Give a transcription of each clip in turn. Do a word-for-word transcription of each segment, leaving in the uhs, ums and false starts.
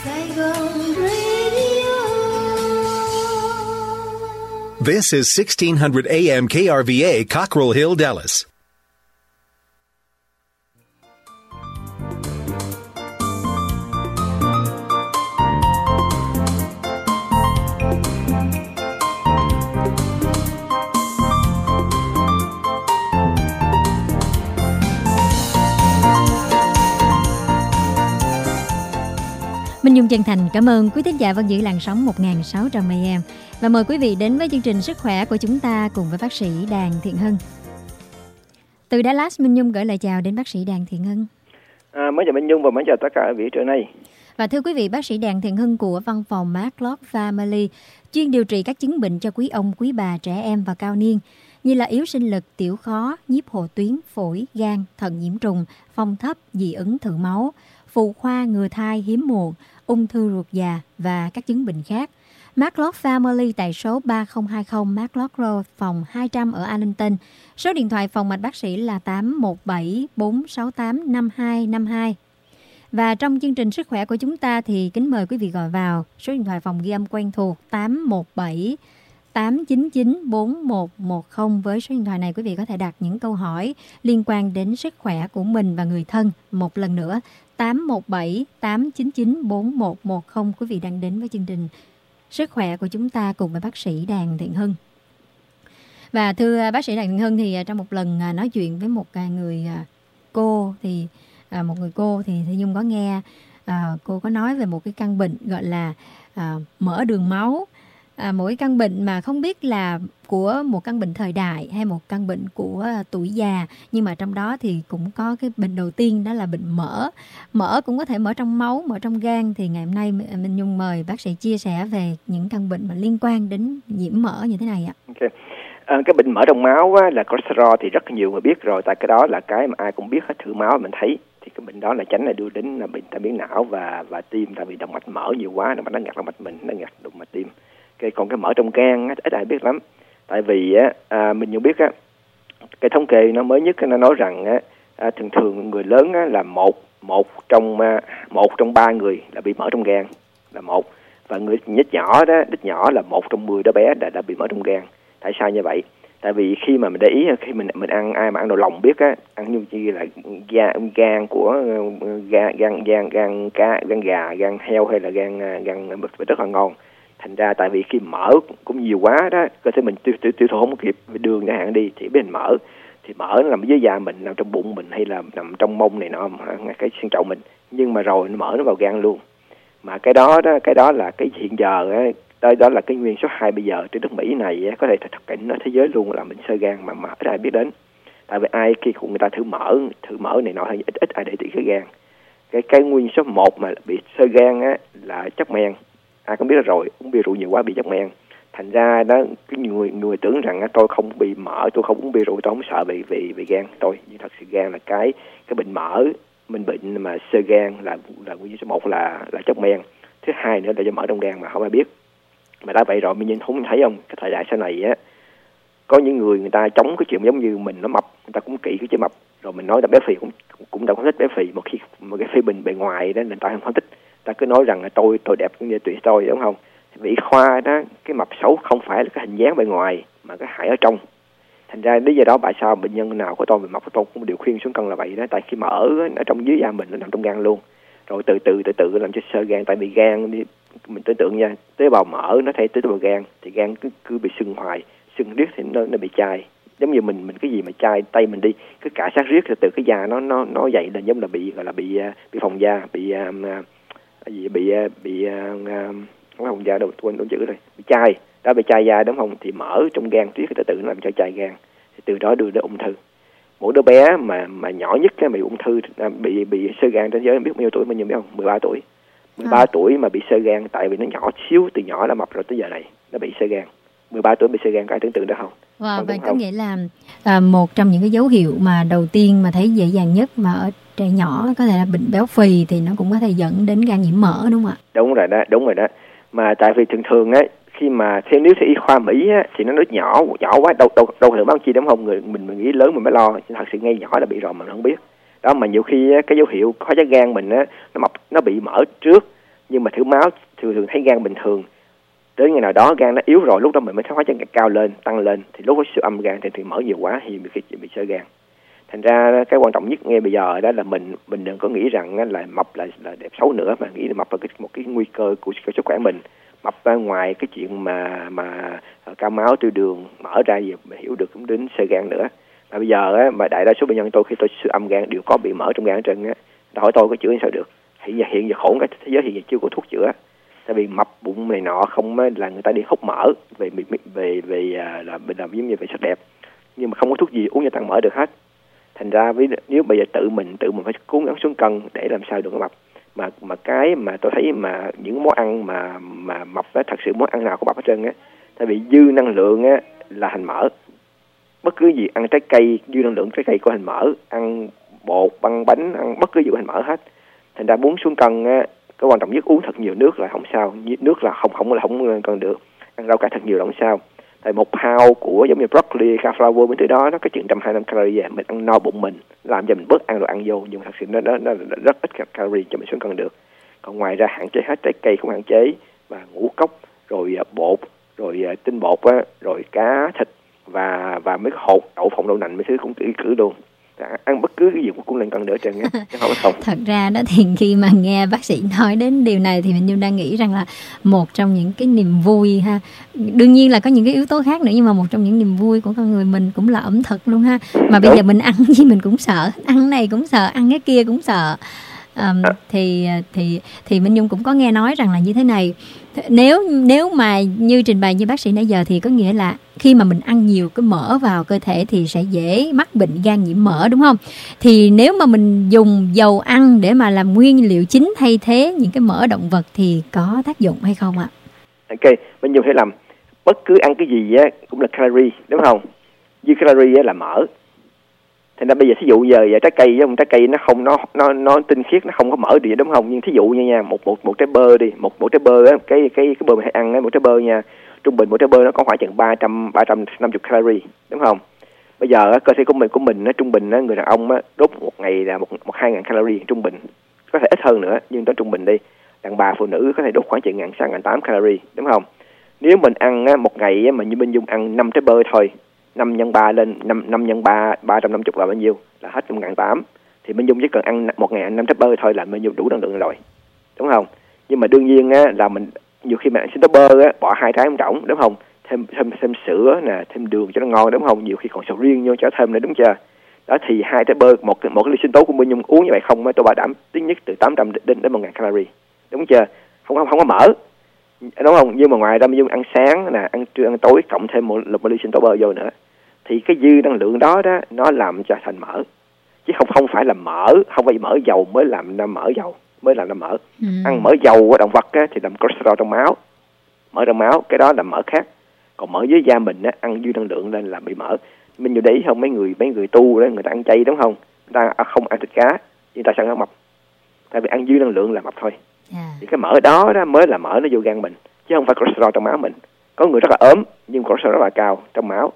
Saigon Radio. This is sixteen hundred A M K R V A, Cockrell Hill, Dallas. Minh Nhung chân thành cảm ơn quý thính giả vẫn giữ làn sóng một nghìn sáu trăm A M và mời quý vị đến với chương trình Sức khỏe của chúng ta cùng với bác sĩ Đàn Thiện Hưng. Từ Dallas, Minh Nhung gửi lời chào đến bác sĩ Đàn Thiện Hưng. À, mới chào Minh Nhung và mới chào tất cả vị trưa nay. Và thưa quý vị, bác sĩ Đàn Thiện Hưng của văn phòng McLeod Family chuyên điều trị các chứng bệnh cho quý ông, quý bà, trẻ em và cao niên như là yếu sinh lực, tiểu khó, nhiếp hồ tuyến, phổi, gan, thận nhiễm trùng, phong thấp, dị ứng thử máu, phụ khoa, ngừa thai, hiếm muộn, ung thư ruột già và các chứng bệnh khác. McLeod Family tại số ba không hai không McLeod Road, phòng hai trăm ở Arlington. Số điện thoại phòng mạch bác sĩ là tám một bảy bốn sáu tám năm hai năm hai. Và trong chương trình Sức khỏe của chúng ta thì kính mời quý vị gọi vào số điện thoại phòng ghi âm quen thuộc tám một bảy tám chín chín bốn một một không. Với số điện thoại này quý vị có thể đặt những câu hỏi liên quan đến sức khỏe của mình và người thân. Một lần nữa tám một bảy tám chín chín bốn một một không. Quý vị đang đến với chương trình Sức khỏe của chúng ta cùng với bác sĩ Đàn Thiện Hưng. Và thưa bác sĩ Đàn Thiện Hưng, thì trong một lần nói chuyện với một người cô thì một người cô thì Thị Nhung có nghe cô có nói về một cái căn bệnh gọi là mỡ đường máu. À, mỗi căn bệnh mà không biết là của một căn bệnh thời đại hay một căn bệnh của tuổi già, nhưng mà trong đó thì cũng có cái bệnh đầu tiên, đó là bệnh mỡ. Mỡ cũng có thể mỡ trong máu, mỡ trong gan. Thì ngày hôm nay Minh Nhung mời bác sĩ chia sẻ về những căn bệnh mà liên quan đến nhiễm mỡ như thế này ạ. Okay. À, cái bệnh mỡ trong máu á, là cholesterol thì rất nhiều người biết rồi, tại cái đó là cái mà ai cũng biết hết, thử máu mình thấy thì cái bệnh đó là tránh là đưa đến là bệnh tai biến não và và tim, tại vì động mạch mỡ nhiều quá nó nó ngặt động mạch mình, nó ngặt động mạch tim. Cái còn cái mỡ trong gan á, ít ai biết lắm, tại vì á à, mình nhận biết á, cái thống kê nó mới nhất nó nói rằng á à, thường thường người lớn á, là một một trong à, một trong ba người là bị mỡ trong gan là một, và người nhít nhỏ đó, đít nhỏ là một trong mười đứa bé đã đã bị mỡ trong gan. Tại sao như vậy? Tại vì khi mà mình để ý, khi mình mình ăn, ai mà ăn đồ lòng biết á, ăn như chi là gan gan của gan gan gan gan cá, gan gà, gan heo hay là gan gan mực rất là ngon. Thành ra tại vì khi mỡ cũng nhiều quá đó, cơ thể mình tiêu tiêu tiêu thụ không kịp, đường chẳng hạn đi thì bên mỡ thì mỡ nó nằm dưới da mình, nằm trong bụng mình hay là nằm trong mông này nọ, cái xương chậu mình, nhưng mà rồi mỡ nó vào gan luôn. Mà cái đó đó cái đó là cái hiện giờ á, đó, đó là cái nguyên số hai bây giờ trên đất Mỹ này á, có thể thật cảnh nó thế giới luôn là bệnh xơ gan mà mà ít ai biết đến. Tại vì ai khi người ta thử mỡ thử mỡ này nọ hay ít ít ai để ý cái gan. Cái cái nguyên số một mà bị xơ gan á là chất men. Ai cũng biết rồi, uống bia rượu nhiều quá bị chất men. Thành ra đó cái người người tưởng rằng á, tôi không bị mỡ, tôi không uống bia rượu, tôi không sợ bị bị bị gan tôi. Nhưng thật sự gan là cái cái bệnh mỡ, mình bệnh mà xơ gan là là nguyên số một là là chất men. Thứ hai nữa là do mỡ trong gan mà không ai biết. Mà đã vậy rồi mình nhìn không thấy không, cái thời đại sau này á, có những người người ta chống cái chuyện giống như mình nó mập, người ta cũng kỵ cái chữ mập, rồi mình nói là béo phì cũng cũng đâu có thích béo phì, một khi một cái phê bình bề ngoài đó người ta không thích, ta cứ nói rằng là tôi tôi đẹp như tùy tôi, đúng không? Vị khoa đó, cái mập xấu không phải là cái hình dáng bề ngoài mà cái hại ở trong. Thành ra lý do đó tại sao bệnh nhân nào của tôi bị mập của tôi cũng đều khuyên xuống cân là vậy đó, tại khi mà ở ở trong dưới da mình nó nằm trong gan luôn, rồi từ từ từ từ làm cho xơ gan. Tại vì gan đi, mình tưởng tượng nha, tế bào mỡ nó thay tế bào gan thì gan cứ cứ bị sưng hoài, sưng riết thì nó nó bị chai, giống như mình mình cái gì mà chai tay mình đi, cứ cả sát riết từ cái da nó nó nó dậy lên, giống là bị gọi là bị bị phòng da, bị um, gì bị bị um, không phải phòng da đâu, quên đúng chữ rồi, bị chai đó, bị chai da đúng không? Thì mỡ trong gan riết từ từ nó làm cho chai gan, thì từ đó đưa đến ung thư. Mỗi đứa bé mà mà nhỏ nhất cái bị ung thư bị bị xơ gan trên giới, biết bao nhiêu tuổi, bao nhiêu biết không? mười ba tuổi. mười ba à. tuổi mà bị xơ gan, tại vì nó nhỏ xíu, từ nhỏ đã mập rồi tới giờ này nó bị xơ gan. mười ba tuổi bị xơ gan, có ai tưởng tượng được không? Wow, vậy có nghĩa là à, một trong những cái dấu hiệu mà đầu tiên mà thấy dễ dàng nhất mà ở trẻ nhỏ có thể là bệnh béo phì thì nó cũng có thể dẫn đến gan nhiễm mỡ, đúng không ạ? Đúng rồi đó, đúng rồi đó. Mà tại vì thường thường á, khi mà theo nếu theo y khoa Mỹ á, thì nó nói nhỏ nhỏ quá, đâu đâu đâu thể báo chi, đúng không? Người mình mình nghĩ lớn mình mới lo, thật sự ngay nhỏ là bị rồi mà không biết. Đó, mà nhiều khi á, cái dấu hiệu khó chất gan mình á, nó mập, nó bị mỡ trước, Nhưng mà thử máu thường thường thấy gan bình thường, đến ngày nào đó gan nó yếu rồi, lúc đó mình mới thấy hóa chất cao lên, tăng lên, thì lúc đó siêu âm gan thì, thì mở nhiều quá thì bị khi bị xơ gan. Thành ra cái quan trọng nhất ngay bây giờ đó là mình mình đừng có nghĩ rằng là mập là, là đẹp xấu nữa, mà nghĩ là mập là cái, một cái nguy cơ của, của sức khỏe mình. Mập ra ngoài cái chuyện mà mà cao máu, tiêu đường mở ra gì mình hiểu được cũng đến xơ gan nữa. Mà bây giờ á, mà đại đa số bệnh nhân tôi khi tôi siêu âm gan đều có bị mở trong gan hết trơn á. Hỏi tôi có chữa sao được? Hiện giờ hiện giờ khổ cái thế giới hiện giờ chưa có thuốc chữa. Tại vì mập bụng này nọ không á, là người ta đi hút mỡ về về về, về à, là mình làm giống như về sắc đẹp, nhưng mà không có thuốc gì uống cho tăng mỡ được hết. Thành ra với nếu bây giờ tự mình tự mình phải cố gắng xuống cân để làm sao đừng có mập. Mà mà cái mà tôi thấy mà những món ăn mà mà mập đó, thật sự món ăn nào có mập hết trơn á. Tại vì dư năng lượng á là thành mỡ. Bất cứ gì ăn trái cây dư năng lượng trái cây có thành mỡ, ăn bột, băng bánh, ăn bất cứ gì có thành mỡ hết. Thành ra muốn xuống cân á, cái quan trọng nhất uống thật nhiều nước là không sao, nước là không không là không cân được. Ăn rau cải thật nhiều là không sao. Tại một pound của giống như broccoli, cauliflower bên thứ đó nó có chừng một trăm hai mươi lăm calorie, mình ăn no bụng mình, làm cho mình bớt ăn rồi ăn vô, nhưng mà thật sự nó, nó, nó rất ít calorie cho mình xuống cân được. Còn ngoài ra hạn chế hết trái cây không hạn chế, và ngũ cốc, rồi bột, rồi tinh bột á, rồi cá, thịt và và mấy hột, đậu phộng, đậu nành mấy thứ cũng kỹ cử luôn. Ăn bất cứ cái gì cũng lên cân đỡ trơn á, chứ không không. Thật ra đó thì khi mà nghe bác sĩ nói đến điều này thì mình Nhung đang nghĩ rằng là một trong những cái niềm vui ha, đương nhiên là có những cái yếu tố khác nữa, nhưng mà một trong những niềm vui của con người mình cũng là ẩm thực luôn ha. Mà bây Đúng. giờ mình ăn gì mình cũng sợ, ăn này cũng sợ, ăn cái kia cũng sợ. Um, à. thì thì thì Minh Nhung cũng có nghe nói rằng là như thế này, nếu nếu mà như trình bày như bác sĩ nãy giờ thì có nghĩa là khi mà mình ăn nhiều cái mỡ vào cơ thể thì sẽ dễ mắc bệnh gan nhiễm mỡ, đúng không? Thì nếu mà mình dùng dầu ăn để mà làm nguyên liệu chính thay thế những cái mỡ động vật thì có tác dụng hay không ạ? Ok, Minh Nhung hiểu lầm. Bất cứ ăn cái gì á cũng là calorie, đúng không? Dư calorie á là mỡ. Thành ra bây giờ thí dụ giờ, giờ trái cây trái cây nó không nó nó nó tinh khiết, nó không có mỡ gì, đúng không? Nhưng thí dụ như nha, một một một trái bơ đi, một một trái bơ á, cái cái cái bơ mình hay ăn á, một trái bơ nha, trung bình một trái bơ nó có khoảng chừng ba trăm ba trăm năm mươi calorie, đúng không? Bây giờ á, cơ thể của mình của mình nó trung bình á, người đàn ông á đốt một ngày là một một hai ngàn calorie trung bình, có thể ít hơn nữa nhưng tới trung bình đi. Đàn bà phụ nữ có thể đốt khoảng chừng ngàn sáu ngàn tám calorie, đúng không? Nếu mình ăn á, một ngày á, mà như Minh Dung ăn năm trái bơ thôi, năm nhân ba lên năm năm nhân ba ba trăm năm mươi là bao nhiêu, là hết một ngàn tám. Thì Minh Dung chỉ cần ăn một ngày ăn năm trái bơ thôi là Minh Dung đủ năng lượng rồi, đúng không? Nhưng mà đương nhiên á là mình nhiều khi mình ăn xin trái bơ á, bỏ hai trái không trọng, đúng không? Thêm thêm thêm sữa nè, thêm đường cho nó ngon, đúng không? Nhiều khi còn sầu riêng vô cho thêm nữa, đúng chưa? Đó thì hai trái bơ, một một cái ly sinh tố của Minh Dung uống như vậy không á, tôi bảo đảm ít nhất từ tám trăm đến đến một ngàn calorie, đúng chưa? Không không không có mỡ, đúng không? Nhưng mà ngoài ra Minh Dung ăn sáng nè, ăn trưa ăn tối cộng thêm một, một ly sinh tố bơ vô nữa, thì cái dư năng lượng đó đó nó làm cho thành mỡ, chứ không không phải là mỡ, không phải mỡ dầu mới làm ra mỡ dầu mới làm ra mỡ. Ừ. Ăn mỡ dầu của động vật á, thì làm cholesterol trong máu, mỡ trong máu, cái đó là mỡ khác. Còn mỡ dưới da mình á, ăn dư năng lượng lên là bị mỡ. Mình nhiều đấy không, mấy người mấy người tu đó, người ta ăn chay, đúng không? Người ta không ăn thịt cá, nhưng ta sao nó mập? Tại vì ăn dư năng lượng là mập thôi. Yeah. Thì cái mỡ đó đó mới là mỡ nó vô gan mình, chứ không phải cholesterol trong máu mình. Có người rất là ốm nhưng cholesterol rất là cao trong máu.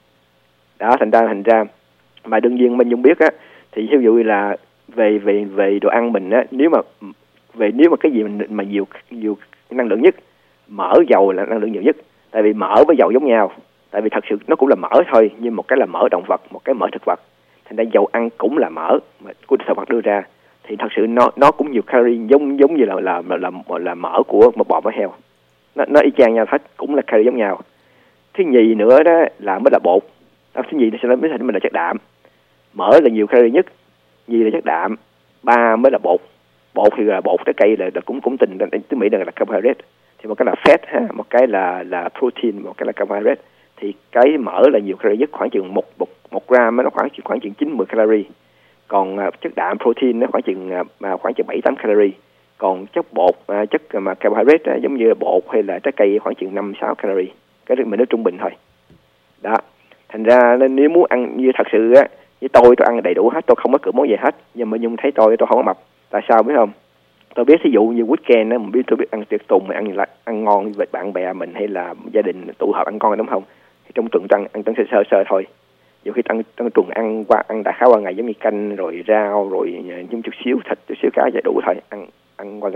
Đó, thành ra thành ra mà đương nhiên mình Nhung biết á, thì ví dụ là về về về đồ ăn mình á, nếu mà về nếu mà cái gì mình mà nhiều nhiều năng lượng nhất, mỡ dầu là năng lượng nhiều nhất. Tại vì mỡ với dầu giống nhau, tại vì thật sự nó cũng là mỡ thôi, nhưng một cái là mỡ động vật, một cái mỡ thực vật. Thành ra dầu ăn cũng là mỡ mà của thực vật đưa ra, thì thật sự nó nó cũng nhiều calorie giống giống như là là là là, là, là mỡ của một bò với heo. Nó nó y chang nhau hết, cũng là calorie giống nhau. Thứ nhì nữa đó là mới là bột. Đó, thứ nhì nó sẽ nói mới thành mình là chất đạm. Mỡ là nhiều calorie nhất, nhì là chất đạm, ba mới là bột. Bột thì là bột trái cây là, là cũng cũng tình tiếng Mỹ là carbohydrate. Thì một cái là fat ha, một cái là là protein, một cái là carbohydrate. Thì cái mỡ là nhiều calorie nhất, khoảng chừng một một một gram nó khoảng khoảng chừng chín mươi calorie. Còn uh, chất đạm protein nó khoảng chừng uh, khoảng chừng bảy tám calorie. Còn chất bột uh, chất mà carbohydrate uh, giống như là bột hay là trái cây khoảng chừng năm sáu calorie. Cái mình nói trung bình thôi. Đó. Thành ra nên nếu muốn ăn như thật sự á, với tôi tôi ăn đầy đủ hết, tôi không có cự món gì hết. Nhưng mà Nhung thấy tôi tôi không có mập. Tại sao biết không? Tôi biết ví dụ như weekend á, mình biết tôi biết ăn tiệc tùng, mình ăn ăn ngon với bạn bè mình hay là gia đình tụ họp ăn ngon, đúng không? Thì trong tuần ăn ăn sơ sơ sơ thôi. Nhiều khi tăng tăng tuần ăn qua ăn đại khái qua ngày, giống như canh rồi rau rồi những chút xíu thịt chút xíu cá vậy đủ thôi, ăn ăn qua ngày.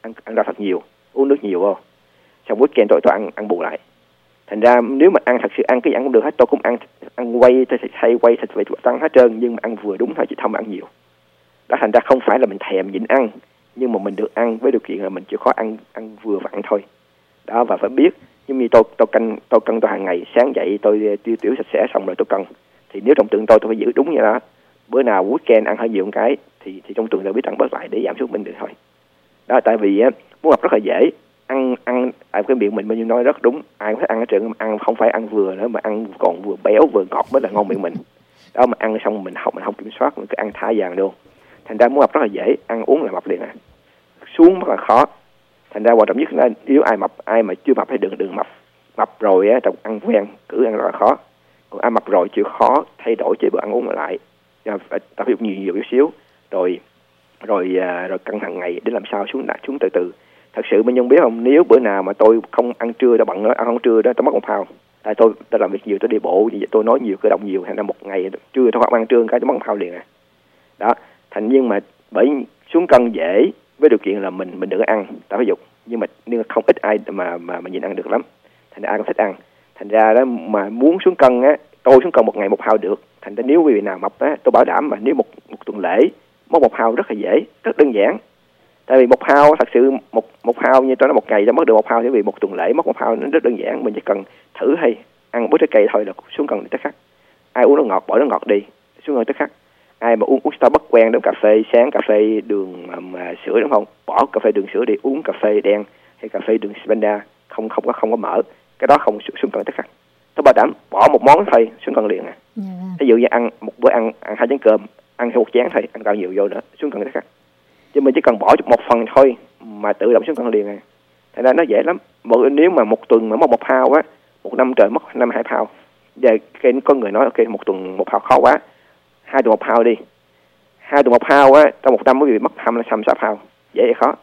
ăn ăn rau thật nhiều, uống nước nhiều vô. Xong weekend tôi tôi ăn ăn bù lại. Thành ra nếu mà ăn thật sự ăn cái gì ăn cũng được hết, tôi cũng ăn ăn quay tôi thay quay thịt về tăng hết trơn, nhưng mà ăn vừa đúng thôi chứ không ăn nhiều. Đó, thành ra không phải là mình thèm nhịn ăn, nhưng mà mình được ăn với điều kiện là mình chịu khó ăn ăn vừa vặn thôi. Đó, và phải biết giống như tôi tôi canh tôi cân tôi hàng ngày, sáng dậy tôi tiêu tiểu sạch sẽ xong rồi tôi cân. Thì nếu trong tuần tôi tôi phải giữ đúng như đó. Bữa nào weekend ăn hơi nhiều một cái thì thì trong tuần tôi biết ăn bớt lại để giảm xuống mình được thôi. Đó, tại vì á muốn mập rất là dễ. Ăn ăn tại cái miệng mình bao nhiêu nói rất đúng, ai cũng thích ăn ở trường, ăn không phải ăn vừa nữa mà ăn còn vừa béo vừa ngọt mới là ngon miệng mình. Đó, mà ăn xong mình không mình không kiểm soát, mình cứ ăn thả vàng luôn. Thành ra muốn mập rất là dễ, ăn uống là mập liền à. Xuống rất là khó. Thành ra quan trọng nhất là nếu ai mập, ai mà chưa mập thì đừng đừng mập. Mập rồi á, trong ăn quen cứ ăn rất là khó. Còn ai mập rồi chịu khó thay đổi chế độ ăn uống lại, phải tập thể dục nhiều nhiều chút xíu, rồi rồi rồi cân hàng ngày để làm sao xuống lại xuống từ từ. Thật sự mình không biết không, nếu bữa nào mà tôi không ăn trưa đó, bận nữa ăn không trưa đó, tôi mất một pound. Tại tôi tôi làm việc nhiều, tôi đi bộ, tôi nói nhiều, cơ động nhiều, thành ra một ngày trưa tôi không ăn trưa cái tôi mất một pound liền à. Đó, thành nhưng mà bởi xuống cân dễ với điều kiện là mình mình đừng ăn tập thể dục, nhưng mà nhưng mà không ít ai mà mà mà nhịn ăn được lắm. Thành ra ai cũng thích ăn. Thành ra đó mà muốn xuống cân á, tôi xuống cân một ngày một pound được. Thành ra nếu quý vị nào mập á, tôi bảo đảm mà nếu một một tuần lễ mất một pound rất là dễ, rất đơn giản. Tại vì một pound thật sự một một pound như tôi nói một ngày đã mất được một pound, bởi vì một tuần lễ mất một pound nó rất đơn giản, mình chỉ cần thử hay ăn bữa trái cây thôi là xuống cân tức khắc. Ai uống nước ngọt bỏ nước ngọt đi, xuống cân tức khắc. Ai mà uống uống Starbucks quen đến cà phê sáng, cà phê đường mà, mà sữa đúng không? Bỏ cà phê đường sữa đi, uống cà phê đen hay cà phê đường Splenda không không có không có mỡ, cái đó không xuống cân tức khắc. Tôi bảo đảm bỏ một món thôi xuống cân liền à. Yeah. Ví dụ như ăn một bữa ăn ăn hai chén cơm, ăn theo một chén thôi, ăn cao nhiều vô nữa xuống cân tức khắc. Chứ mình chỉ cần bỏ một phần thôi mà tự động xuống cân liền à. Thành ra nó dễ lắm. Một, nếu mà một tuần mà mất một pound á, một năm trời mất năm hai pound. Giờ cái có người nói ok một tuần một pound khó quá, hai tuần một pound đi. Hai tuần một pound á, trong một năm mới bị mất hai mươi sáu pound. Dễ hay khó?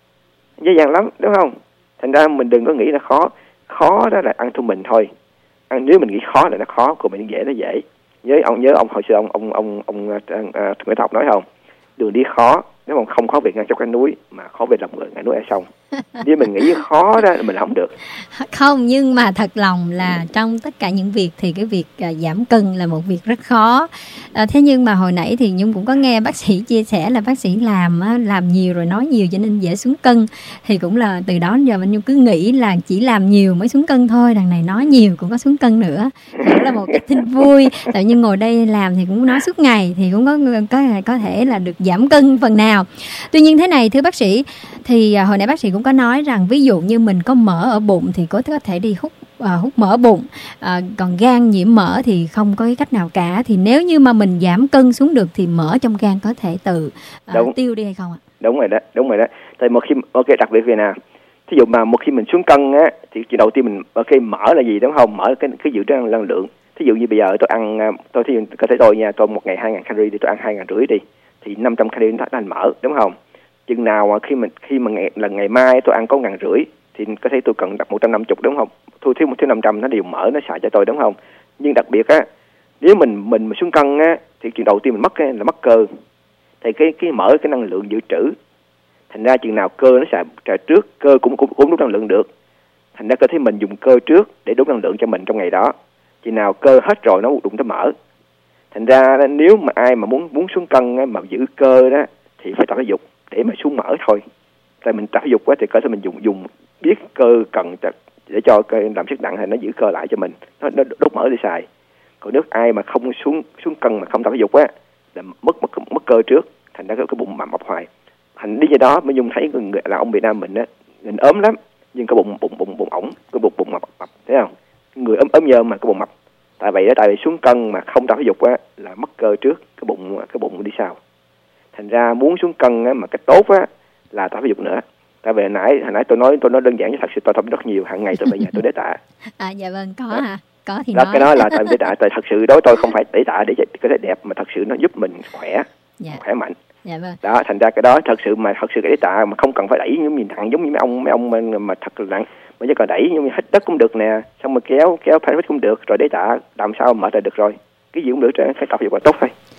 Dễ dàng lắm, đúng không? Thành ra mình đừng có nghĩ là khó. Khó đó là ăn thu mình thôi. Ăn nếu mình nghĩ khó là nó khó, còn mình dễ nó dễ. Nhớ ông nhớ ông hồi xưa ông ông ông ông Nguyễn Học nói không? Đường đi khó, nếu mà không khó việc ngang trong cái núi mà khó về lòng người ngang núi ai xong. Nếu mình nghĩ khó đó mình không được. Không, nhưng mà thật lòng là trong tất cả những việc thì cái việc uh, giảm cân là một việc rất khó. Uh, thế nhưng mà hồi nãy thì Nhung cũng có nghe bác sĩ chia sẻ là bác sĩ làm uh, làm nhiều rồi nói nhiều cho nên dễ xuống cân. Thì cũng là từ đó đến giờ mình Nhung cứ nghĩ là chỉ làm nhiều mới xuống cân thôi, đằng này nói nhiều cũng có xuống cân nữa. Đó là một cái tin vui. Tại như ngồi đây làm thì cũng nói suốt ngày thì cũng có có có thể là được giảm cân phần nào. Tuy nhiên thế này thưa bác sĩ, thì uh, hồi nãy bác sĩ cũng có nói rằng ví dụ như mình có mỡ ở bụng thì có thể đi hút uh, hút mỡ bụng, uh, còn gan nhiễm mỡ thì không có cái cách nào cả. Thì nếu như mà mình giảm cân xuống được thì mỡ trong gan có thể tự uh, tiêu đi hay không ạ? Đúng rồi đó, đúng rồi đó. Tại một khi ok đặc biệt về nào, thí dụ mà một khi mình xuống cân á thì chuyện đầu tiên mình ok mỡ là gì đúng không? Mỡ cái cái dự trữ năng lượng. Thí dụ như bây giờ tôi ăn tôi thí dụ cơ thể tôi nha, tôi một ngày hai ngàn calorie thì tôi ăn hai ngàn rưỡi đi, thì năm trăm calorie nó thành mỡ đúng không? Chừng nào mà khi mình khi mà ngày là ngày mai tôi ăn có ngàn rưỡi thì có thể tôi cần đặt một trăm năm mươi đúng không? Thu thiếu một thiếu năm trăm nó đều mỡ nó xài cho tôi đúng không? Nhưng đặc biệt á, nếu mình mình mà xuống cân á thì chuyện đầu tiên mình mất cái là mất cơ. Thì cái cái mỡ cái năng lượng dự trữ. Thành ra chừng nào cơ nó xài trả trước, cơ cũng cũng cũng đốt năng lượng được. Thành ra cơ thể mình dùng cơ trước để đốt năng lượng cho mình trong ngày đó. Chừng nào cơ hết rồi nó đụng tới mỡ. Thành ra nếu mà ai mà muốn muốn xuống cân á, mà giữ cơ đó thì phải tập thể dục để mà xuống mỡ thôi. Tại mình tập thể dục quá thì cơ thể mình dùng dùng biết cơ cần để cho cơ làm sức nặng thì nó giữ cơ lại cho mình, nó, nó đốt mỡ để xài. Còn nếu ai mà không xuống xuống cân mà không tập thể dục á là mất mất mất cơ trước, thành ra cái, cái bụng mập mập hoài. Thành đi như đó mới Nhung thấy người là ông Việt Nam mình á, nhìn ốm lắm nhưng cái bụng bụng bụng bụng ổng, cái bụng bụng mập mập, thấy không? Người ốm ốm nhơm mà cái bụng mập. Tại vậy đó, tại vì xuống cân mà không tập thể dục á là mất cơ trước, cái bụng cái bụng đi sau. Thành ra muốn xuống cân á, mà cái tốt á là tập thể dục nữa. Tại vì hồi nãy hồi nãy tôi nói tôi nói đơn giản chứ thật sự tôi tập rất nhiều, hàng ngày tôi về nhà tôi đẩy tạ. À dạ vâng, có hả? Có thì đó, nói. Cái đó là tại đẩy tạ, tại thật sự đối tôi không phải đẩy tạ để có thể đẹp mà thật sự nó giúp mình khỏe, dạ. khỏe mạnh. Dạ vâng. Đó, thành ra cái đó thật sự mà thật sự cái đẩy tạ mà không cần phải đẩy giống như nặng giống như mấy ông mấy ông mà, mà thật là nặng, mà chỉ cần đẩy như hít đất cũng được nè, xong rồi kéo kéo pelvic cũng được, rồi đẩy tạ làm sao mở ra được rồi, cái gì cũng được, phải tập thể dục là tốt thôi.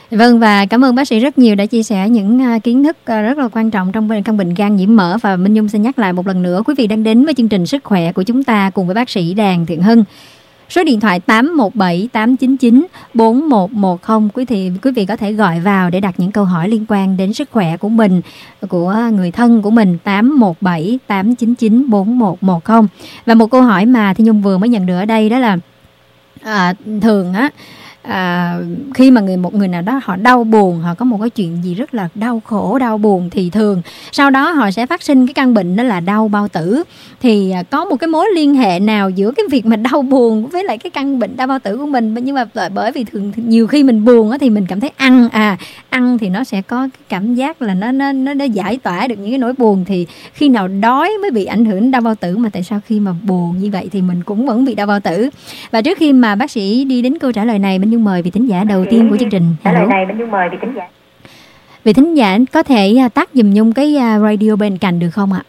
Vâng, và cảm ơn bác sĩ rất nhiều đã chia sẻ những uh, kiến thức uh, rất là quan trọng trong căn bệnh gan nhiễm mỡ. Và Minh Nhung xin nhắc lại một lần nữa, quý vị đang đến với chương trình Sức khỏe của chúng ta cùng với bác sĩ Đàn Thiện Hưng. Số điện thoại tám một bảy tám chín chín bốn một một không, quý vị quý vị có thể gọi vào để đặt những câu hỏi liên quan đến sức khỏe của mình, của người thân của mình, tám một bảy tám chín chín bốn một một không. Và một câu hỏi mà Thi Nhung vừa mới nhận được ở đây đó là à, thường á À, khi mà người một người nào đó họ đau buồn, họ có một cái chuyện gì rất là đau khổ, đau buồn, thì thường sau đó họ sẽ phát sinh cái căn bệnh đó là đau bao tử. Thì à, có một cái mối liên hệ nào giữa cái việc mà đau buồn với lại cái căn bệnh đau bao tử của mình? Nhưng mà bởi vì thường nhiều khi mình buồn á, thì mình cảm thấy ăn à ăn thì nó sẽ có cái cảm giác là nó nó nó, nó giải tỏa được những cái nỗi buồn. Thì khi nào đói mới bị ảnh hưởng đau bao tử, mà tại sao khi mà buồn như vậy thì mình cũng vẫn bị đau bao tử? Và trước khi mà bác sĩ đi đến câu trả lời này, Minh Nhung mời vị thính giả đầu tiên của chương trình. Trả lời này Minh Nhung mời vị thính giả. Vị thính giả có thể tắt giùm Nhung cái radio bên cạnh được không ạ?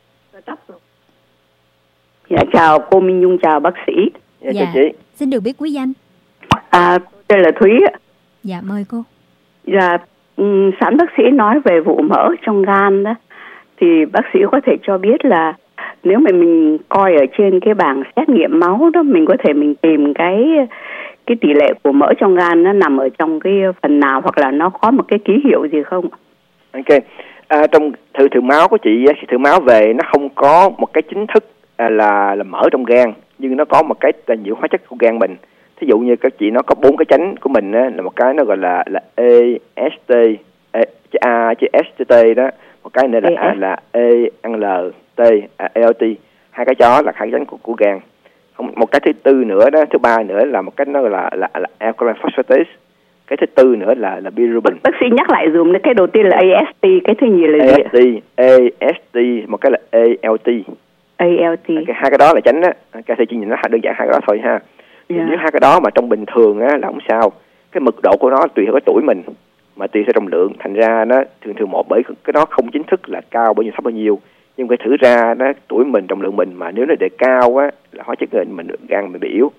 Dạ, chào cô Minh Nhung, chào bác sĩ. Dạ, Dạ. chào chị. Xin được biết quý danh. À, tôi là Thúy ạ. Dạ, mời cô. Dạ, um, sẵn bác sĩ nói về vụ mỡ trong gan đó, thì bác sĩ có thể cho biết là nếu mà mình coi ở trên cái bảng xét nghiệm máu đó, mình có thể mình tìm cái cái tỷ lệ của mỡ trong gan nó nằm ở trong cái phần nào, hoặc là nó có một cái ký hiệu gì không? Ok, à, trong thử thử máu của chị, thử máu về nó không có một cái chính thức à, là là mỡ trong gan, nhưng nó có một cái là nhiều hóa chất của gan mình. Thí dụ như các chị nó có bốn cái chánh của mình á, là một cái nó gọi là là A S T, A, chữ A chữ S chữ T đó, một cái nữa là à, là E N L T à, A L T, hai cái chó là hai cái chánh của của gan. Không, một cái thứ tư nữa đó, thứ ba nữa là một cái nó gọi là là, là alkaline phosphatase, cái thứ tư nữa là là bilirubin. Bác sĩ nhắc lại dùm, cái đầu tiên là A S T, cái thứ nhì là gì? A S T, A S T, một cái là A L T. A L T. Cái hai cái đó là chánh á, cái thì chỉ nhìn nó đơn giản hai cái đó thôi ha. Yeah. Nếu hai cái đó mà trong bình thường á là không sao. Cái mật độ của nó tùy theo cái tuổi mình, mà tùy theo trọng lượng, thành ra nó thường thường một, bởi cái đó không chính thức là cao bao nhiêu thấp bao nhiêu, nhưng phải thử ra nó tuổi mình, trọng lượng mình, mà nếu nó để cao á là hóa chất mình mình gan mình bị yếu.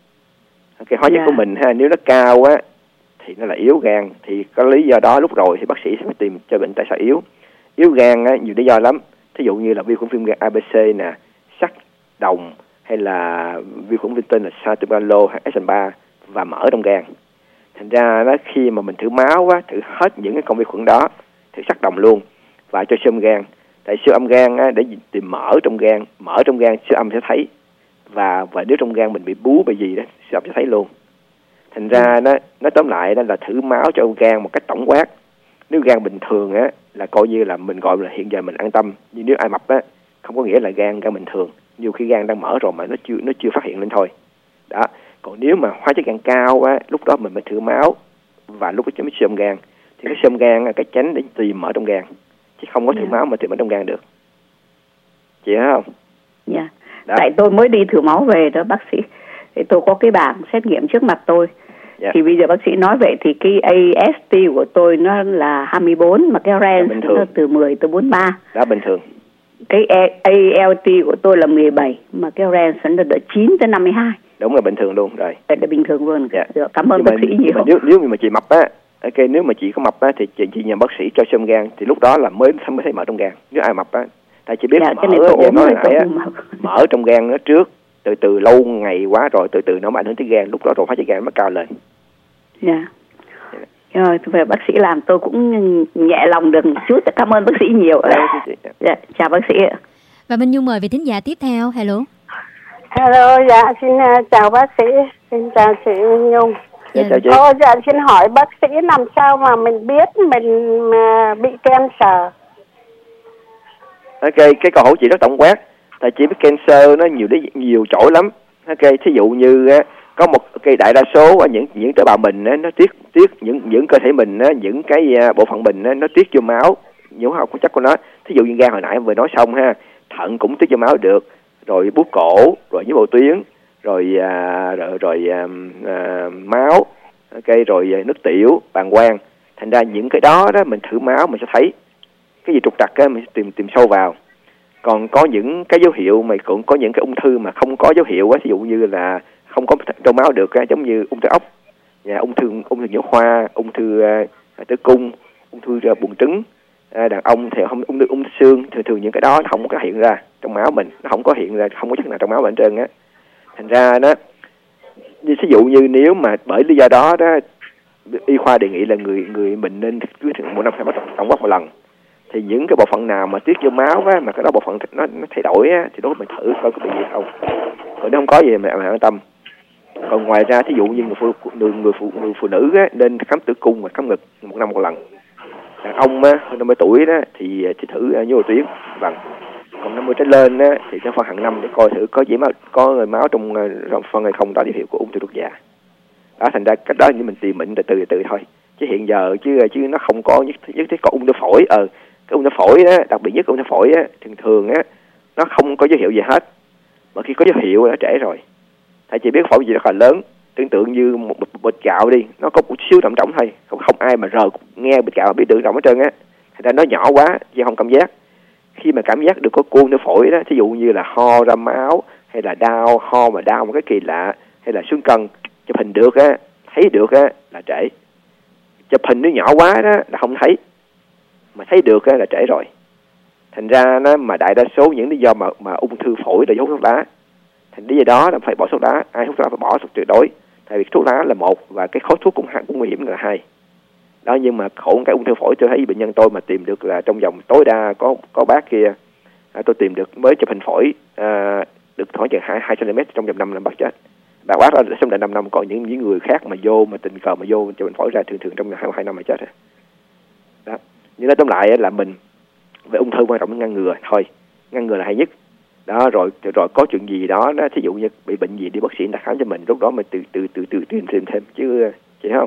Cái hóa chất yeah. của mình ha, nếu nó cao á thì nó là yếu gan, thì có lý do đó lúc rồi thì bác sĩ sẽ phải tìm cho bệnh tại sao yếu. Yếu gan á nhiều lý do lắm, thí dụ như là vi khuẩn viêm gan A B C nè, sắt, đồng, hay là vi khuẩn viêm tên là Salmonella hay S ba và mỡ trong gan. Thành ra đó, khi mà mình thử máu á, thử hết những cái con vi khuẩn đó, thử sắt đồng luôn và cho siêu âm gan. Tại siêu âm gan á, để tìm mỡ trong gan, mỡ trong gan siêu âm sẽ thấy, và và nếu trong gan mình bị bú bị gì đó siêu âm sẽ thấy luôn. Thành ra nó nó tóm lại đó là thử máu cho gan một cách tổng quát. Nếu gan bình thường á là coi như là mình gọi là hiện giờ mình an tâm, nhưng nếu ai mập á không có nghĩa là gan gan bình thường, nhiều khi gan đang mở rồi mà nó chưa nó chưa phát hiện lên thôi. Đó. Còn nếu mà hóa chất gan cao á, lúc đó mình phải thử máu và lúc đó mới siêu âm gan. Thì cái siêu âm gan là cái tránh để tìm mỡ trong gan, chứ không có thử yeah. máu mà tìm mỡ trong gan được. Chị thấy không? Dạ. Yeah. Tại tôi mới đi thử máu về đó bác sĩ, thì tôi có cái bảng xét nghiệm trước mặt tôi. Yeah. Thì bây giờ bác sĩ nói vậy thì cái A S T của tôi nó là hai mươi bốn, mà cái range nó từ mười tới bốn mươi ba. Đó bình thường. Cái A L T của tôi là mười bảy, mà cái range nó là chín tới năm mươi hai. Đúng là bình thường luôn rồi. Đây là bình thường luôn. Yeah. Được, cảm ơn nhưng bác mà, sĩ nhiều. Mà nếu nếu mà chị mập á, ok, nếu mà chị có mập á thì chị, chị nhờ bác sĩ cho siêu âm gan, thì lúc đó là mới mới thấy mỡ trong gan. Nếu ai mập á, tại chị biết dạ, mỡ cái này tôi ốm rồi, tôi á, mỡ trong gan nó trước từ từ lâu ngày quá rồi, từ từ nó ảnh hưởng tới gan, lúc đó rồi hóa chất gan nó cao lên. Dạ. Yeah. Rồi, về bác sĩ làm tôi cũng nhẹ lòng được một chút. Cảm ơn bác sĩ nhiều. Dạ, chào bác sĩ. Và Minh Nhung mời vị thính giả tiếp theo. Hello. Hello, dạ xin uh, chào bác sĩ, xin chào chị Minh Nhung. Dạ, chào chị. Ô, dạ xin hỏi bác sĩ làm sao mà mình biết mình uh, bị cancer? Ok, cái câu hỏi chị rất tổng quát. Tại chị biết cancer nó nhiều nhiều chỗ lắm. Ok, thí dụ như có một cái đại đa số những những tế bào mình nó tiết tiết những những cơ thể mình những cái bộ phận mình nó tiết vô máu, những hóa học chất của nó. Thí dụ như gan hồi nãy vừa nói xong ha, thận cũng tiết vô máu được, rồi bút cổ, rồi dưới bầu tuyến, rồi à, rồi, rồi à, à, máu, ok, rồi nước tiểu, bàng quang. Thành ra những cái đó đó mình thử máu mình sẽ thấy cái gì trục trặc á, mình sẽ tìm tìm sâu vào. Còn có những cái dấu hiệu mà cũng có những cái ung thư mà không có dấu hiệu á, ví dụ như là không có trong máu được á, giống như ung thư ốc, Dạ, ung thư ung thư nhũ khoa, ung thư uh, tử cung, ung thư uh, buồng trứng. Uh, đàn ông thì không ung thư ung thư xương, thường thường những cái đó nó không có hiện ra trong máu mình, nó không có hiện ra, không có chất nào trong máu mình hết trơn á. Thành ra đó, như ví dụ như nếu mà bởi lý do đó đó, y khoa đề nghị là người người mình nên cứ một năm phải bắt tổng quát một lần. Thì những cái bộ phận nào mà tiết vô máu á, mà cái đó bộ phận nó nó thay đổi á, thì đó mình thử coi có bị gì không. Còn nếu không có gì mà, mà an tâm. Còn ngoài ra thí dụ như người phụ người, người phụ người phụ nữ á, nên khám tử cung và khám ngực một năm một lần. Đàn ông á, hơn năm mươi tuổi đó thì thì thử uh, nhô tuyến vâng. Còn năm mươi trở lên á, thì sẽ phân hàng năm để coi thử có gì máu có người máu trong uh, phân hay không, đó dấu hiệu của ung thư ruột già. Đó, thành ra cách đó như mình tìm bệnh từ từ từ thôi. Chứ hiện giờ chứ chứ nó không có nhất nhất thiết có ung thư phổi. Ờ cái ung thư phổi á, đặc biệt nhất ung thư phổi á, thường thường á nó không có dấu hiệu gì hết. Mà khi có dấu hiệu đã trễ rồi. Thầy chỉ biết phổi gì rất là lớn, tưởng tượng như một bịch gạo đi, nó có một xíu đậm trọng thôi, không không ai mà rờ nghe bịch gạo biết được trọng hết trơn á. Thành ra nó nhỏ quá, chứ không cảm giác. Khi mà cảm giác được có ung thư phổi đó, thí dụ như là ho ra máu hay là đau, ho mà đau một cái kỳ lạ hay là xuống cân, chụp hình được á, thấy được á là trễ. Chụp hình nó nhỏ quá đó là không thấy, mà thấy được á là trễ rồi. Thành ra nó mà đại đa số những lý do mà mà ung thư phổi là do hút thuốc lá. Thành lý do đó là phải bỏ thuốc lá, ai hút thuốc lá phải bỏ tuyệt đối. Tại vì thuốc lá là một và cái khói thuốc cũng cũng nguy hiểm là hai. Đó, nhưng mà khổ cái ung thư phổi tôi thấy bệnh nhân tôi mà tìm được là trong vòng tối đa có có bác kia à, tôi tìm được mới chụp hình phổi à, được khoảng chừng hai hai cm trong vòng năm năm bác chết. Bà bác đó sống lại năm năm, còn những những người khác mà vô mà tình cờ mà vô chụp hình phổi ra thường thường trong hai hai năm mà chết rồi. Đó, nhưng nói tóm lại là mình về ung thư quan trọng là ngăn ngừa thôi, ngăn ngừa là hay nhất. Đó, rồi rồi có chuyện gì đó đó, thí dụ như bị bệnh gì đi bác sĩ đã khám cho mình, lúc đó mình từ từ từ từ tìm thêm thêm chứ chị thấy không?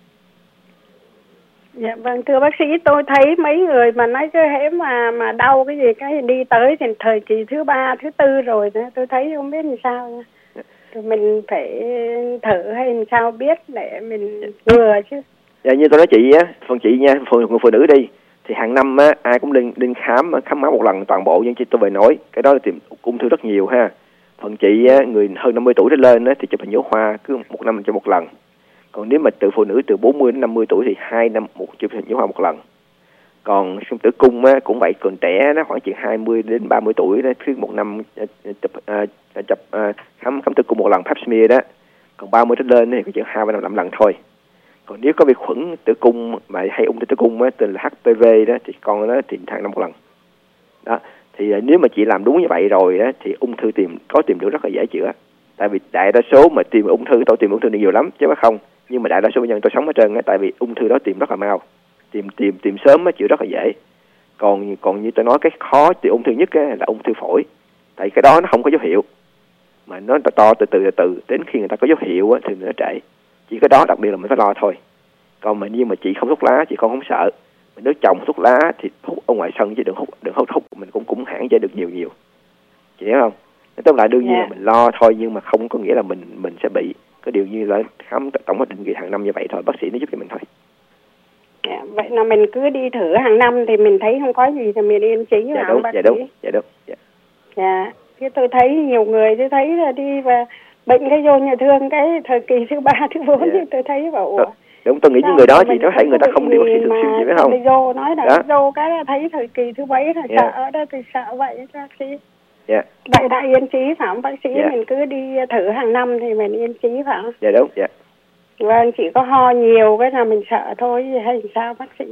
Dạ vâng, thưa bác sĩ, tôi thấy mấy người mà nói cái hễ mà mà đau cái gì cái đi tới thì thời kỳ thứ ba thứ tư rồi nữa, tôi thấy không biết làm sao. Rồi mình phải thử hay làm sao biết để mình ngừa chứ. Dạ, như tôi nói chị á, phần chị nha, phụ người phụ nữ đi thì hàng năm á ai cũng lên lên khám khám máu một lần toàn bộ, nhưng chị tôi về nói cái đó là tìm ung thư rất nhiều ha. Phần chị á, người hơn năm mươi tuổi trở lên á thì chụp hình nhũ khoa cứ một năm cho một lần. Còn nếu mà từ phụ nữ từ bốn mươi đến năm mươi tuổi thì hai năm một chụp hình nhũ khoa một lần. Còn xương tử cung á cũng vậy, còn trẻ nó khoảng chừng hai mươi đến ba mươi tuổi đó cứ một năm chụp uh, chụp uh, khám khám tử cung một lần pap smear đó. Còn ba mươi trở lên thì có chừng hai ba năm làm lần thôi. Còn nếu có vi khuẩn tử cung mà hay ung thư tử cung á, tên là hát pê vê đó thì con nó tìm hàng năm một lần. Đó, thì nếu mà chị làm đúng như vậy rồi đó thì ung thư tìm có tìm được rất là dễ chữa. Tại vì đại đa số mà tìm ung thư, tôi tìm ung thư nhiều lắm chứ không, nhưng mà đại đa số bệnh nhân tôi sống ở trên á, tại vì ung thư đó tìm rất là mau, tìm tìm tìm sớm á chữa rất là dễ. Còn còn như tôi nói cái khó tìm ung thư nhất á, là ung thư phổi, tại cái đó nó không có dấu hiệu mà nó to to từ từ từ từ đến khi người ta có dấu hiệu á, thì nó trễ. Chỉ cái đó đặc biệt là mình phải lo thôi. Còn mà nhưng mà chị không hút lá, chị không không sợ. Mình nếu chồng hút lá thì hút ở ngoài sân chứ đừng hút đừng hút hút mình cũng cũng hạn chế được nhiều nhiều. Chị hiểu không? Tóm lại đương nhiên yeah. là mình lo thôi, nhưng mà không có nghĩa là mình mình sẽ bị. Có điều như là khám tổng định kỳ hàng năm như vậy thôi, bác sĩ nó giúp cho mình thôi. Yeah, vậy là mình cứ đi thử hàng năm thì mình thấy không có gì thì mình yên trí dạ vào đúng, bác dạ sĩ. đúng, dạ đúng, dạ. Dạ, chứ tôi thấy nhiều người tôi thấy là đi và bệnh cái vô nhà thương cái thời kỳ thứ ba thứ bốn yeah. thì tôi thấy bảo ủa. Đúng, tôi nghĩ những người đó chị có thể người ta không đi bác sĩ thường xuyên, chị biết không? Vô nói là vô cái là thấy thời kỳ thứ mấy là yeah. sợ đó, tôi sợ vậy bác sĩ. Dạ. Vậy đã yên trí phải không bác sĩ? Dạ. Mình cứ đi thử hàng năm thì mình yên trí phải không? Dạ đúng, dạ. Vâng, chỉ có ho nhiều cái là mình sợ thôi hay sao bác sĩ?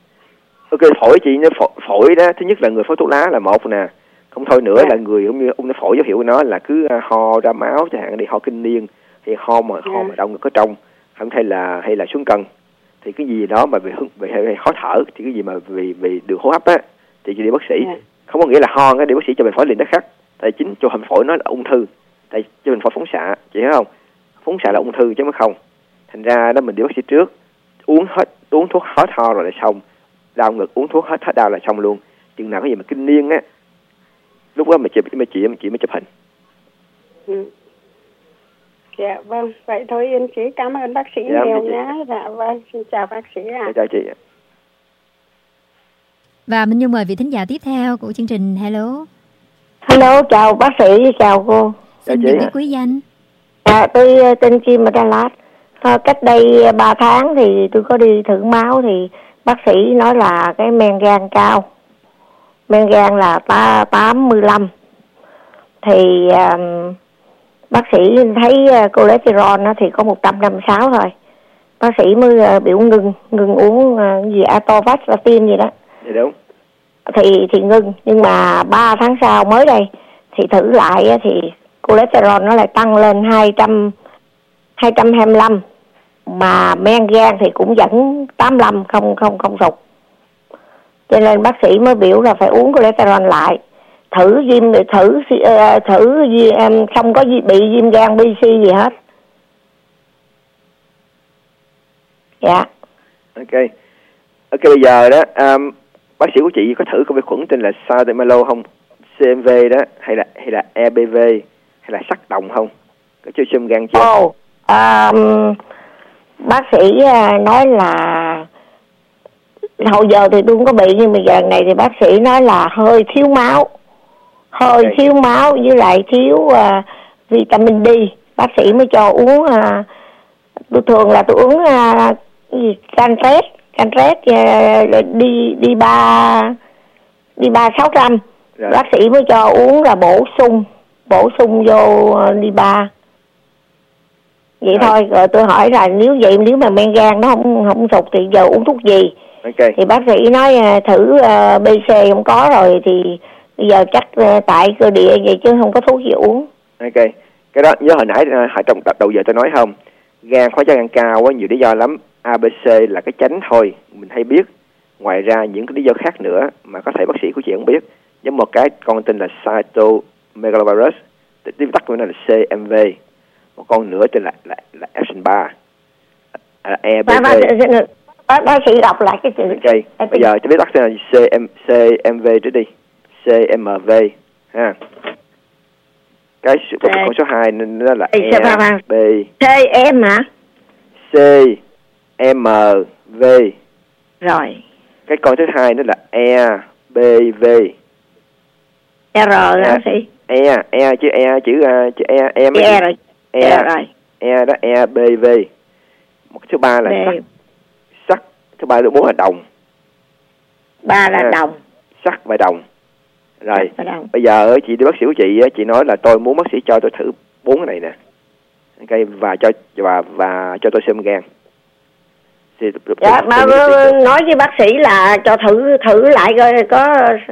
Ok, phổi chị, phổi, phổi đó, thứ nhất là người phối thuốc lá là một nè. Không thôi nữa dạ. là người cũng như ung thư phổi, dấu hiệu của nó là cứ ho ra máu, chẳng hạn đi ho kinh niên, thì ho mà ho dạ. mà đau ngực có trong, không hay là hay là xuống cân. Thì cái gì đó mà về về, về khó thở, thì cái gì mà vì vì đường hô hấp á thì chị đi bác sĩ. Yeah. Không có nghĩa là ho cái đi bác sĩ cho bệnh phổi liền nó khác. Tại chính cho bệnh phổi nó là ung thư. Tại cho bệnh phổi phóng xạ, chị hiểu không? Phóng xạ là ung thư chứ không. Thành ra đó mình đi bác sĩ trước, uống hết uống thuốc hết ho rồi là xong. Đau ngực uống thuốc hết hết đau là xong luôn. Chừng nào cái gì mà kinh niên á, lúc đó mà chị mà chị mà chị mới chụp hình. Ừ. Dạ vâng, vậy thôi yên trí, cảm ơn bác sĩ dạ, nhiều nhé. Dạ vâng, xin chào bác sĩ ạ. À. Chào chị. Và Minh Nhung mời vị thính giả tiếp theo của chương trình. Hello. Hello, chào bác sĩ, chào cô. Xin được biết quý danh. Dạ, tôi tên Kim ở Đà Lạt. Thôi, cách đây ba tháng thì tôi có đi thử máu thì bác sĩ nói là cái men gan cao. Men gan là tám mươi lăm. Thì um, bác sĩ thấy cholesterol nó thì có một trăm năm mươi sáu thôi. Bác sĩ mới uh, biểu ngừng ngừng uống uh, gì atorvastatin gì đó. Dạ đúng. Thì thì ngừng, nhưng mà ba tháng sau mới đây thì thử lại thì cholesterol nó lại tăng lên hai trăm hai trăm hai mươi lăm, mà men gan thì cũng vẫn tám mươi lăm, không không không sụt. Cho nên bác sĩ mới biểu là phải uống cholesterol lại, thử viêm thử uh, thử um, không có gì bị viêm gan B C gì hết. Dạ. Ok. Ok, bây giờ đó um, bác sĩ của chị có thử con vi khuẩn tên là Salmonella không? C M V đó, hay là hay là E B V, hay là sắc đồng không? Có chơi xâm gan chưa? Ồ, oh, um, bác sĩ nói là hồi giờ thì tôi không có bị, nhưng mà giờ này thì bác sĩ nói là hơi thiếu máu, hơi okay. thiếu máu với lại thiếu uh, vitamin D. Bác sĩ mới cho uống. Uh, tôi thường là tôi uống uh, gì Cantret, Cantret uh, đi đi ba đi ba sáu trăm. Dạ. Bác sĩ mới cho uống là bổ sung bổ sung vô uh, đi ba. Vậy dạ. Thôi, rồi tôi hỏi là nếu vậy nếu mà men gan nó không không sụt thì giờ uống thuốc gì? Okay. Thì bác sĩ nói uh, thử uh, B C không có rồi thì bây giờ chắc uh, tại cơ địa vậy chứ không có thuốc gì uống. Ok, cái đó nhớ hồi nãy uh, trong tập đầu giờ tôi nói không, gan khoái chất gan cao á, nhiều lý do lắm. A B C là cái chánh thôi, mình hay biết. Ngoài ra những cái lý do khác nữa mà có thể bác sĩ của chị không biết. Giống một cái con tên là cytomegalovirus, tiếng tắt của nó là C M V. Một con nữa tên là là, là Epstein Barr, là E B V. Bác, bác sĩ đọc lại cái chữ. Ok, bây giờ tôi biết tắt tên là C M C M V trước đi, C M V ha. Cái con, con số hai nó là E B. C M hả? C M V. Rồi. Cái con thứ hai nó là E B V. R hả chị? E E chữ E chữ chữ E E mấy E rồi. E, E rồi. E đó E B V. Một cái thứ ba là sắc. Sắc. Thứ ba thứ bốn là đồng. Ba là à, đồng. Sắc và đồng. Rồi. Và đồng. Bây giờ chị đi bác sĩ của chị, chị nói là tôi muốn bác sĩ cho tôi thử bốn cái này nè. Ok, và cho và và cho tôi xem gan. Thì, dạ, mà nói với bác sĩ là cho thử thử lại coi có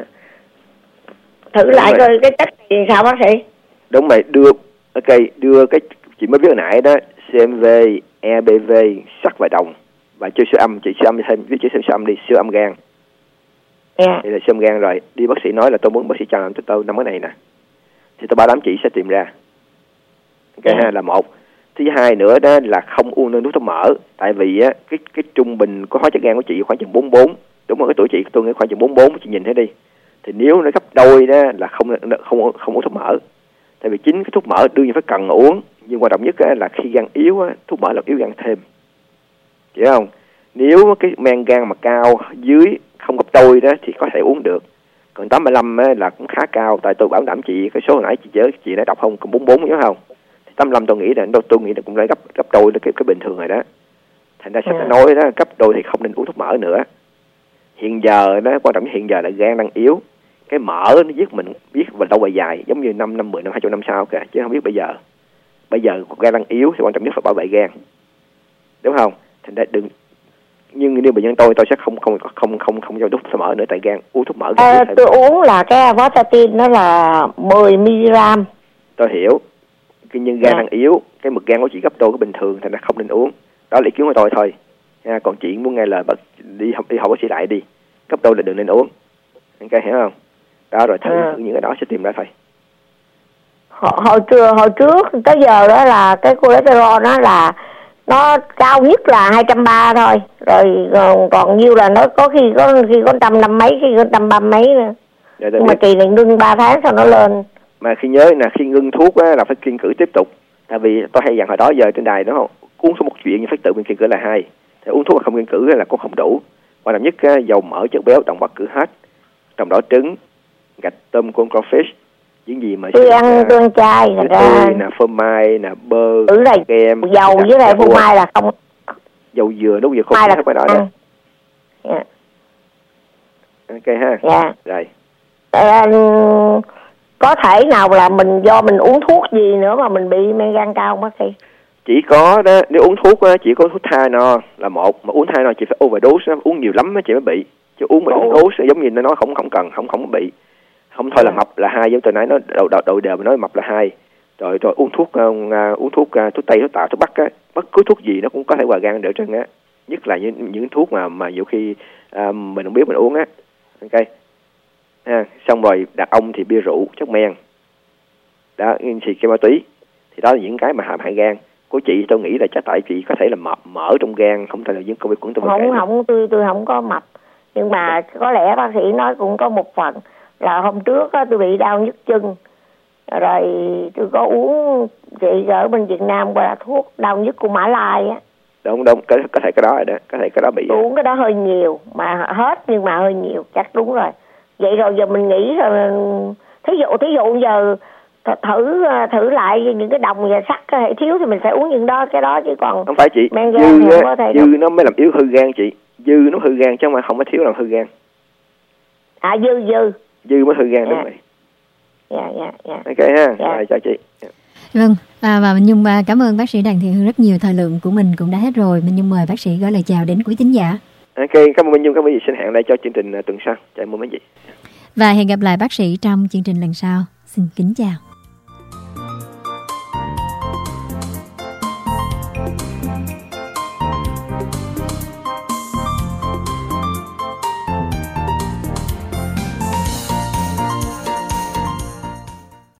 thử đúng lại rồi. Coi cái chất gì sao bác sĩ? Đúng rồi, đưa ok đưa cái chị mới biết hồi nãy đó, C M V, E B V, sắc và đồng, và chơi siêu âm, chị siêu âm thêm viết chữ siêu âm đi, siêu âm gan. Yeah. Thì là siêu âm gan rồi, đi bác sĩ nói là tôi muốn bác sĩ cho làm cho tôi năm cái này nè, thì tôi bảo đảm chị sẽ tìm ra. Ok yeah. ha, là một. Thứ hai nữa đó là không uống nên thuốc thấp mỡ, tại vì á cái cái trung bình của hóa chất gan của chị khoảng chừng bốn mươi bốn, đúng rồi, cái tuổi chị tôi nghĩ khoảng chừng bốn mươi bốn, chị nhìn thấy đi. Thì nếu nó gấp đôi đó là không không không uống thuốc mỡ. Tại vì chính cái thuốc mỡ đương nhiên phải cần uống, nhưng quan trọng nhất là khi gan yếu á, thuốc mỡ làm yếu gan thêm. Hiểu không? Nếu cái men gan mà cao dưới không gấp đôi đó thì có thể uống được. Còn tám mươi lăm á, là cũng khá cao, tại tôi bảo đảm chị cái số hồi nãy chị nhớ chị đã đọc không, còn bốn mươi bốn nhớ không? tám mươi lăm tôi nghĩ là tôi nghĩ là cũng đã gấp gấp đôi cái cái bình thường rồi đó. Thành ra sẽ phải nói đó, gấp đôi thì không nên uống thuốc mỡ nữa. Hiện giờ đó, quan trọng nhất hiện giờ là gan đang yếu. Cái mỡ nó giết mình giết vào lâu và dài, giống như năm năm mười năm hai mươi năm sau kìa, chứ không biết bây giờ. Bây giờ gan đang yếu thì quan trọng nhất phải bảo vệ gan, đúng không? Thành ra đừng. Nhưng nếu bệnh nhân tôi tôi sẽ không không không không không cho thuốc mỡ nữa, tại gan uống thuốc mỡ. À, tôi uống là cái Atorvastatin nó là mười mi-li-gam. Tôi hiểu. Nhưng gan à. đang yếu, cái mực gan của chị gấp đôi cái bình thường, thành ra không nên uống. Đó là ý kiến của tôi thôi. À, còn chị muốn nghe lời bác đi học đi học bác sĩ lại đi, gấp đôi là đừng nên uống. Anh okay, hiểu không? Đó rồi thử, à. thử những cái đó sẽ tìm ra thôi. Hồi, hồi, trưa, hồi trước tới giờ đó là cái cholesterol đó là nó cao nhất là hai trăm ba mươi thôi, rồi còn, còn nhiêu là nó có khi có khi có trăm năm mấy, khi có trăm ba mấy nữa. Dạ, nhưng mà kỳ này ngưng ba tháng sau nó lên. Mà khi nhớ là khi ngưng thuốc á, là phải kiêng cữ tiếp tục. Tại vì tôi hay dặn hồi đó giờ trên đài đó không, uống số một chuyện nhưng phải tự mình kiêng cữ là hai. Thì uống thuốc mà không kiêng cữ là cũng không đủ. Quan trọng nhất á, dầu mỡ chất béo động vật cử hết, trong đó trứng, gạch tôm con crawfish, Những gì mà tôi ăn tôi ăn chay rồi ra nè, phô mai nè, bơ, ừ này, kem, dầu với lại phô mai là không. Dầu dừa đúng giờ không mai là phải nói đó. Yeah. Ok ha. Dạ. Rồi. À, có thể nào là mình do mình uống thuốc gì nữa mà mình bị men gan cao không bác sĩ? Chỉ có đó, nếu uống thuốc á, chỉ có thuốc Tylenol là một, mà uống Tylenol chỉ phải overdose, uống nhiều lắm á chị mới bị. Chứ uống mà uống dose giống như nó nói không không cần, không không bị. Không thôi là mập là hai, giống tôi nói nó đầu đầu đầu đều mà nói mập là hai. Rồi rồi uống thuốc uh, uống thuốc uh, thuốc tây, thuốc tàu, thuốc bắc á, bất cứ thuốc gì nó cũng có thể hòa gan được trơn á. Nhất là những những thuốc mà mà nhiều khi uh, mình không biết mình uống á. Ok. À, xong rồi đàn ông thì bia rượu, chất men. Đó, thì cái ma túy. Thì đó là những cái mà hại hại gan. Của chị tôi nghĩ là chắc tại chị có thể là mập mỡ trong gan, không thể là những công việc của tôi. Không không tôi tôi không có mập, nhưng mà có lẽ bác sĩ nói cũng có một phần là hôm trước á, tôi bị đau nhức chân, rồi tôi có uống chị ở bên Việt Nam qua thuốc đau nhức của Mã Lai á. Đúng đúng, có, có thể cái đó rồi đó, có thể cái đó bị. Tôi uống cái đó hơi nhiều mà hết, nhưng mà hơi nhiều chắc đúng rồi. Vậy rồi giờ mình nghĩ rồi, thí dụ thí dụ giờ thử thử lại những cái đồng và sắt hệ thiếu thì mình sẽ uống những đó cái đó, chứ còn không phải chị men gan dư, không có thể dư đâu. nó mới làm yếu hư gan chị, dư nó hư gan chứ không phải không có thiếu làm hư gan. À dư dư dư mới hư gan. Yeah. Đúng rồi. Dạ dạ dạ. Ok ha. Yeah. Rồi chào chị. Yeah. Vâng, à, và Minh Nhung cảm ơn bác sĩ Đặng Thiện Hưng rất nhiều. Thời lượng của mình cũng đã hết rồi. Minh Nhung mời bác sĩ gửi lời chào đến quý thính giả. Ok, cảm ơn Minh Nhung, cảm ơn gì xin hẹn lại cho chương trình tuần sau. Chào mừng mấy vị. Và hẹn gặp lại bác sĩ trong chương trình lần sau. Xin kính chào.